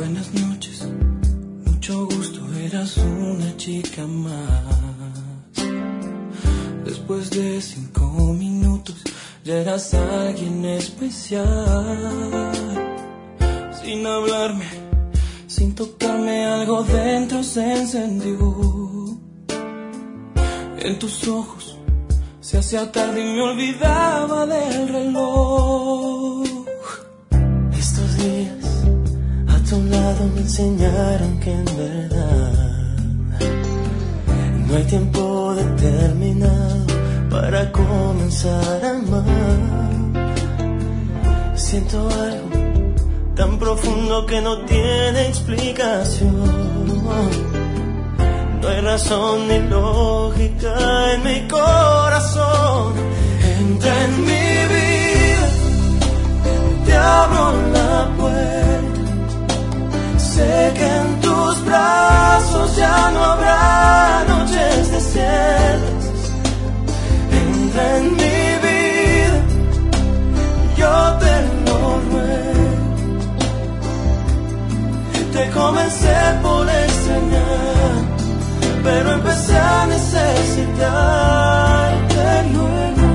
Buenas noches, mucho gusto, eras una chica más. Después de 5 minutos ya eras alguien especial. Sin hablarme, sin tocarme, algo dentro se encendió. En tus ojos se hacía tarde y me olvidaba del reloj. Estos días a tu lado me enseñaron que en verdad no hay tiempo determinado para comenzar a amar. Siento algo tan profundo que no tiene explicación. No hay razón ni lógica en mi corazón. Entra en mi vida, te abro la puerta. Sé que en tus brazos ya no habrá noches desiertas. Entra en mi vida, yo te lo ruego. Te comencé por extrañar, pero empecé a necesitarte luego.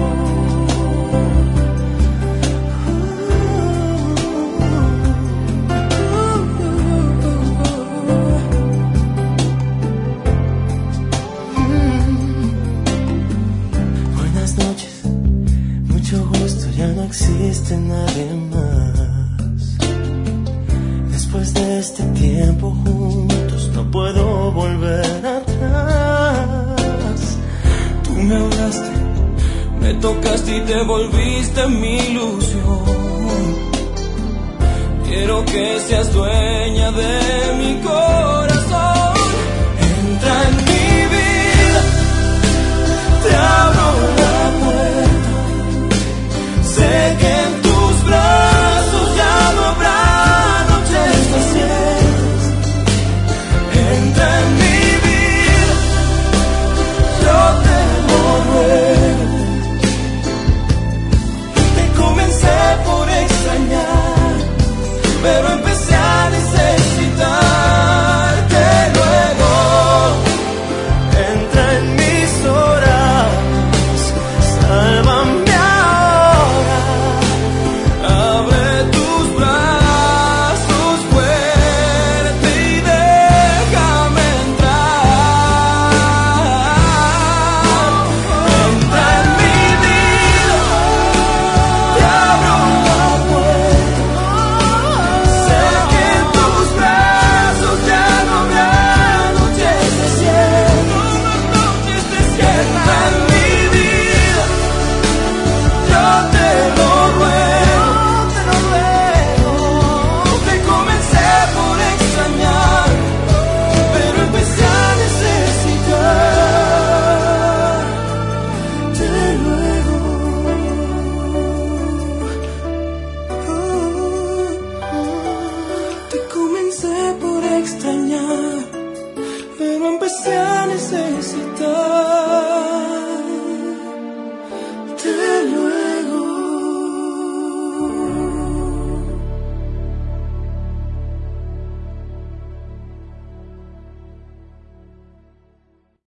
Buenas noches, mucho gusto, ya no existe nadie más. Después de este tiempo juntos no puedo volver atrás. Tú me hablaste, me tocaste y te volviste mi ilusión. Quiero que seas dueña de mi corazón.